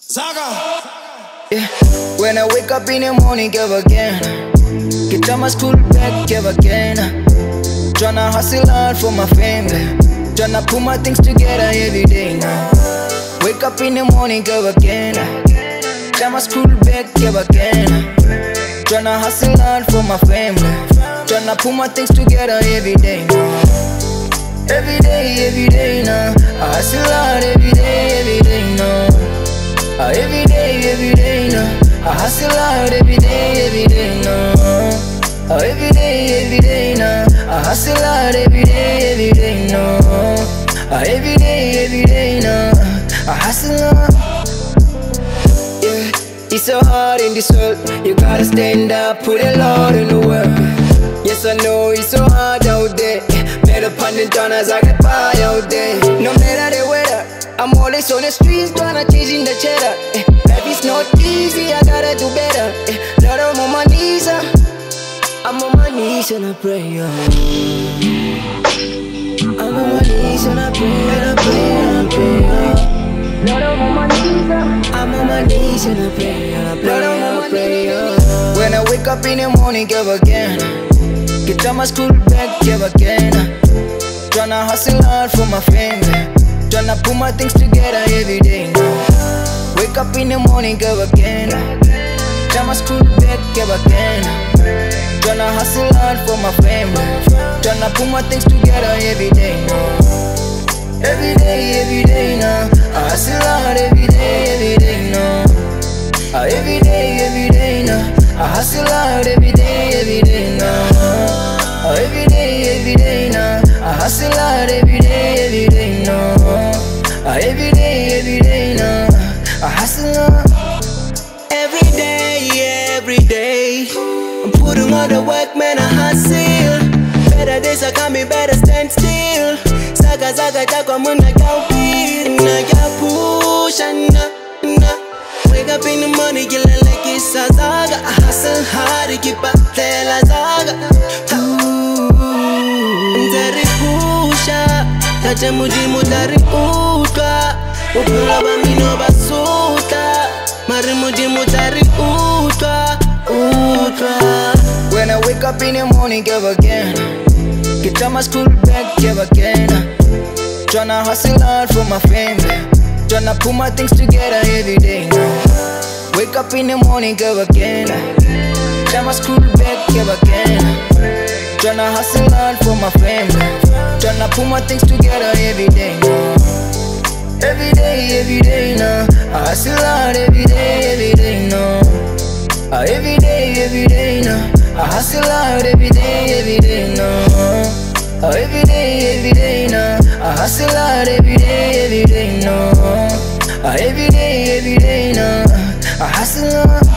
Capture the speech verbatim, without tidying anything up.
Zaga. Yeah. When I wake up in the morning, give again. Get on my school bag, give again. Tryna hustle hard for my family. Tryna put my things together every day now. Wake up in the morning, give again. Get on my school bag, give again. Tryna hustle hard for my family. Tryna put my things together every day now. Every day, every day now. I hustle hard every day, every day now. Uh, every day, every day now. I hustle hard every day, every day now. Uh, every day, every day now. I hustle hard every day, every day now. Uh, every day, every day now. I hustle hard. Yeah, it's so hard in this world. You gotta stand up, put a lot in the work. Yes, I know it's so hard out there. Made up on the dollars, I get by out there. No matter the weather, I'm always on the streets, tryna change in the cheddar. eh, Life is not easy, I gotta do better. eh, Lord, I'm on my knees, uh, I'm on my knees and I pray. uh. I'm on my knees and I pray, and I pray, and I pray. uh. Lord, I'm on my knees, uh, I'm on my knees and I pray, and I pray, Lord, I'm on my pray. uh. When I wake up in the morning, give again. Get on my school bag, give again. Tryna hustle hard for my family. Tryna put my things together every day now. Wake up in the morning, go again. Try my school bag, go again. Tryna hustle hard for my family. Tryna put my things together every day now. Every day, every day now. I hustle hard every day, every day now. Uh, every day, every day now. I hustle hard every day, every day now. Uh, every day, every day now. I hustle hard every day, every day now. Uh, every day, every day now. I hustle hard. Every day, every day. I'm putting all the work, man, I hustle. Better days are coming, better stand still. Saga, saga, takwa muna kaupi. Na ya push, na, na. Wake up in the morning, get like it's a saga. I hustle hard to keep up there, la saga. Ndari pusha, tache mujimu dari utwa. Upula bamino basuta, mari mujimu dari utwa, utwa. When I wake up in the morning, give again. Get on my school bag, give again. Tryna hustle hard for my family. Tryna put my things together every day now. Wake up in the morning, give again. Try my school bag, give again. Tryna hustle hard for my family. Tryna put my things together every day now. Every day, every day now. I hustle hard every day, every day now. Uh, every day, every day now. I hustle hard every day, every day now. Uh, every day, every day now. I hustle hard every day, every day now. Uh, every day, every day now. I hustle hard.